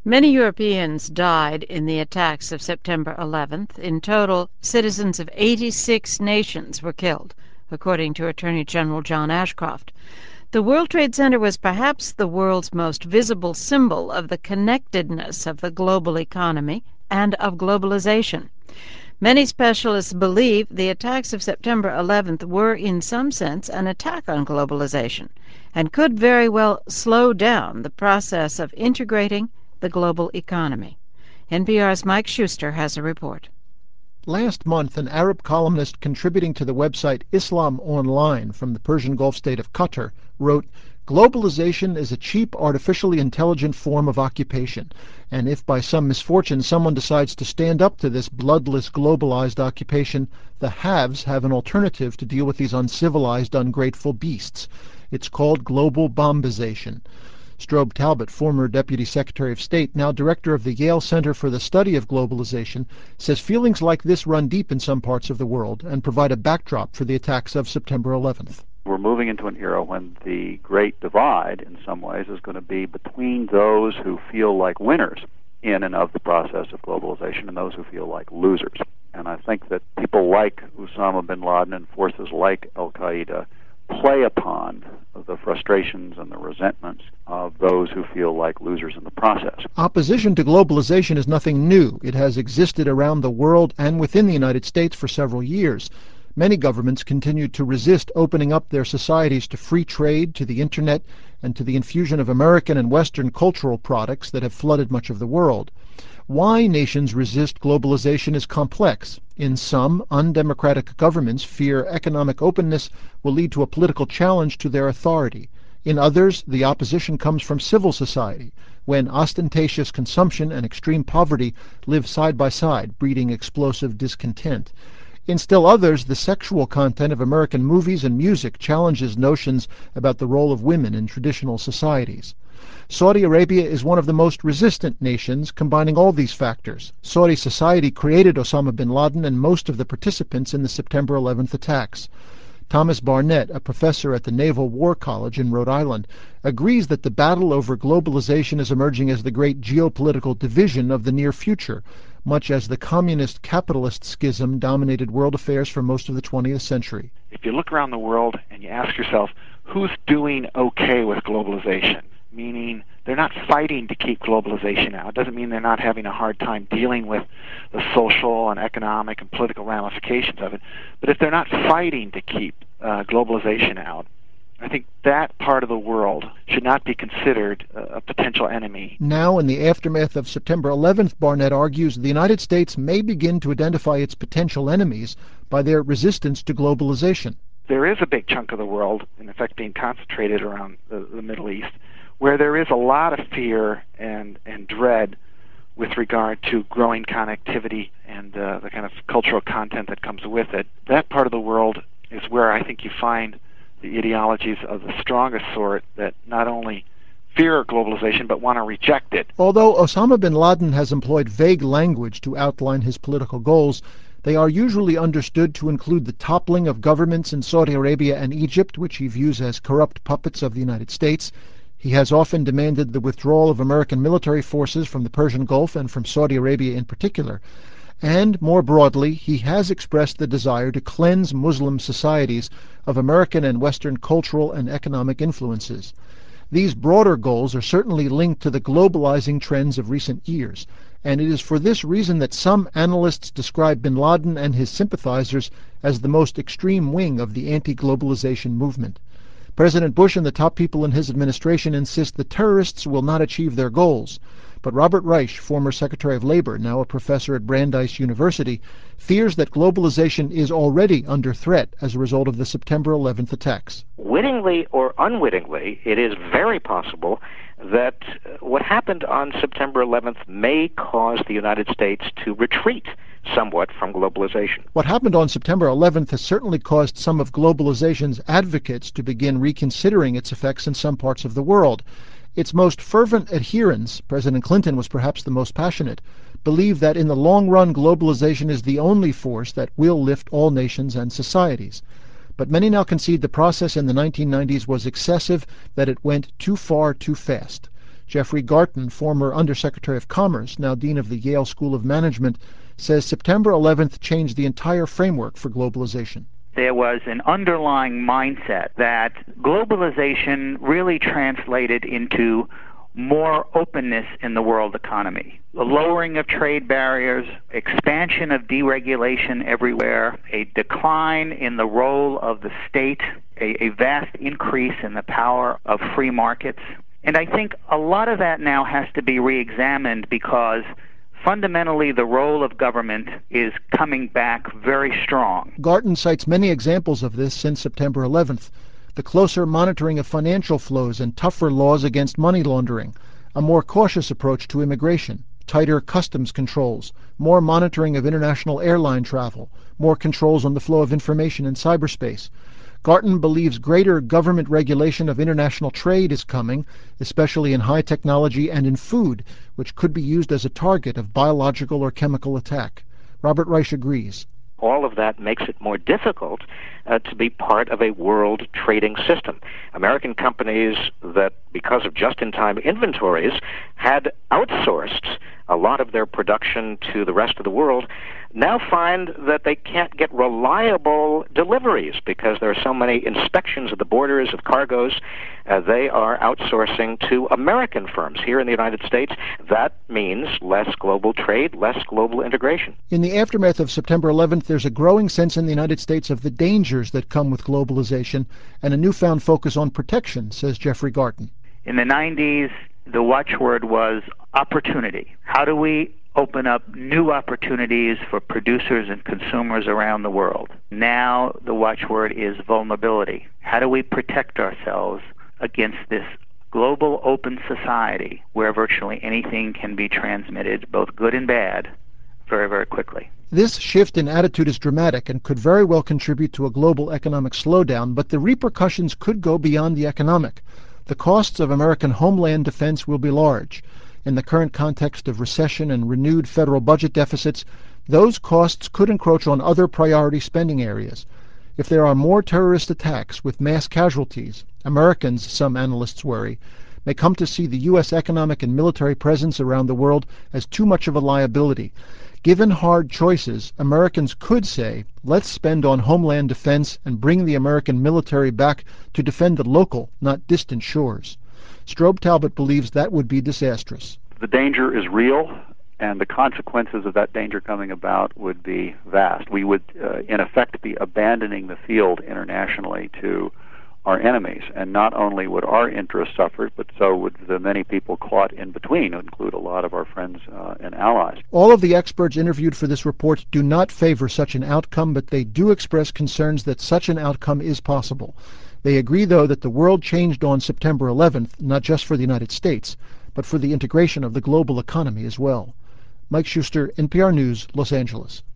Many Europeans died in the attacks of September 11th. In total, citizens of 86 nations were killed, according to Attorney General John Ashcroft. The World Trade Center was perhaps the world's most visible symbol of the connectedness of the global economy and of globalization. Many specialists believe the attacks of September 11th were, in some sense, an attack on globalization and could very well slow down the process of integrating the global economy. NPR's Mike Schuster has a report. Last month, an Arab columnist contributing to the website Islam Online from the Persian Gulf state of Qatar wrote, "Globalization is a cheap, artificially intelligent form of occupation, and if by some misfortune someone decides to stand up to this bloodless, globalized occupation, the haves have an alternative to deal with these uncivilized, ungrateful beasts. It's called global bombization." Strobe Talbott, former Deputy Secretary of State, now director of the Yale Center for the Study of Globalization, says feelings like this run deep in some parts of the world and provide a backdrop for the attacks of September 11th. We're moving into an era when the great divide, in some ways, is going to be between those who feel like winners in and of the process of globalization and those who feel like losers. And I think that people like Osama bin Laden and forces like Al-Qaeda play upon the frustrations and the resentments of those who feel like losers in the process. Opposition to globalization is nothing new. It has existed around the world and within the United States for several years. Many governments continue to resist opening up their societies to free trade, to the internet, and to the infusion of American and Western cultural products that have flooded much of the world. Why nations resist globalization is complex. In some, undemocratic governments fear economic openness will lead to a political challenge to their authority. In others, the opposition comes from civil society, when ostentatious consumption and extreme poverty live side by side, breeding explosive discontent. In still others, the sexual content of American movies and music challenges notions about the role of women in traditional societies. Saudi Arabia is one of the most resistant nations, combining all these factors. Saudi society created Osama bin Laden and most of the participants in the September 11th attacks. Thomas Barnett, a professor at the Naval War College in Rhode Island, agrees that the battle over globalization is emerging as the great geopolitical division of the near future, much as the communist-capitalist schism dominated world affairs for most of the 20th century. If you look around the world and you ask yourself, who's doing okay with globalization? Meaning they're not fighting to keep globalization out. It doesn't mean they're not having a hard time dealing with the social and economic and political ramifications of it. But if they're not fighting to keep globalization out, I think that part of the world should not be considered a potential enemy. Now, in the aftermath of September 11th, Barnett argues the United States may begin to identify its potential enemies by their resistance to globalization. There is a big chunk of the world, in effect, being concentrated around the Middle East, where there is a lot of fear and dread with regard to growing connectivity and the kind of cultural content that comes with it. That part of the world is where I think you find the ideologies of the strongest sort that not only fear globalization but want to reject it. Although Osama bin Laden has employed vague language to outline his political goals, they are usually understood to include the toppling of governments in Saudi Arabia and Egypt, which he views as corrupt puppets of the United States. He has often demanded the withdrawal of American military forces from the Persian Gulf and from Saudi Arabia in particular. And, more broadly, he has expressed the desire to cleanse Muslim societies of American and Western cultural and economic influences. These broader goals are certainly linked to the globalizing trends of recent years, and it is for this reason that some analysts describe bin Laden and his sympathizers as the most extreme wing of the anti-globalization movement. President Bush and the top people in his administration insist the terrorists will not achieve their goals. But Robert Reich, former Secretary of Labor, now a professor at Brandeis University, fears that globalization is already under threat as a result of the September 11th attacks. Wittingly or unwittingly, it is very possible that what happened on September 11th may cause the United States to retreat somewhat from globalization. What happened on September 11th has certainly caused some of globalization's advocates to begin reconsidering its effects in some parts of the world. Its most fervent adherents, President Clinton was perhaps the most passionate, believe that in the long run globalization is the only force that will lift all nations and societies. But many now concede the process in the 1990s was excessive, that it went too far too fast. Jeffrey Garten, former Undersecretary of Commerce, now Dean of the Yale School of Management, says September 11th changed the entire framework for globalization. There was an underlying mindset that globalization really translated into more openness in the world economy. The lowering of trade barriers, expansion of deregulation everywhere, a decline in the role of the state, a vast increase in the power of free markets. And I think a lot of that now has to be re-examined because fundamentally the role of government is coming back very strong. Garten cites many examples of this since September 11th. The closer monitoring of financial flows and tougher laws against money laundering, a more cautious approach to immigration, tighter customs controls, more monitoring of international airline travel, more controls on the flow of information in cyberspace. Garten believes greater government regulation of international trade is coming, especially in high technology and in food, which could be used as a target of biological or chemical attack. Robert Reich agrees. All of that makes it more difficult to be part of a world trading system. American companies that, because of just-in-time inventories, had outsourced a lot of their production to the rest of the world, now find that they can't get reliable deliveries because there are so many inspections at the borders of cargoes. They are outsourcing to American firms here in the United States. That means less global trade, less global integration. In the aftermath of September 11th, there's a growing sense in the United States of the dangers that come with globalization and a newfound focus on protection, says Jeffrey Garten. In the 90s, the watchword was opportunity. How do we open up new opportunities for producers and consumers around the world? Now the watchword is vulnerability. How do we protect ourselves against this global open society where virtually anything can be transmitted, both good and bad, very, very quickly? This shift in attitude is dramatic and could very well contribute to a global economic slowdown, but the repercussions could go beyond the economic. The costs of American homeland defense will be large. In the current context of recession and renewed federal budget deficits, those costs could encroach on other priority spending areas. If there are more terrorist attacks with mass casualties, Americans, some analysts worry, may come to see the U.S. economic and military presence around the world as too much of a liability. Given hard choices, Americans could say, let's spend on homeland defense and bring the American military back to defend the local, not distant shores. Strobe Talbott believes that would be disastrous. The danger is real, and the consequences of that danger coming about would be vast. We would, in effect, be abandoning the field internationally to our enemies, and not only would our interests suffer, but so would the many people caught in between, who include a lot of our friends and allies. All of the experts interviewed for this report do not favor such an outcome, but they do express concerns that such an outcome is possible. They agree, though, that the world changed on September 11th, not just for the United States, but for the integration of the global economy as well. Mike Schuster, NPR News, Los Angeles.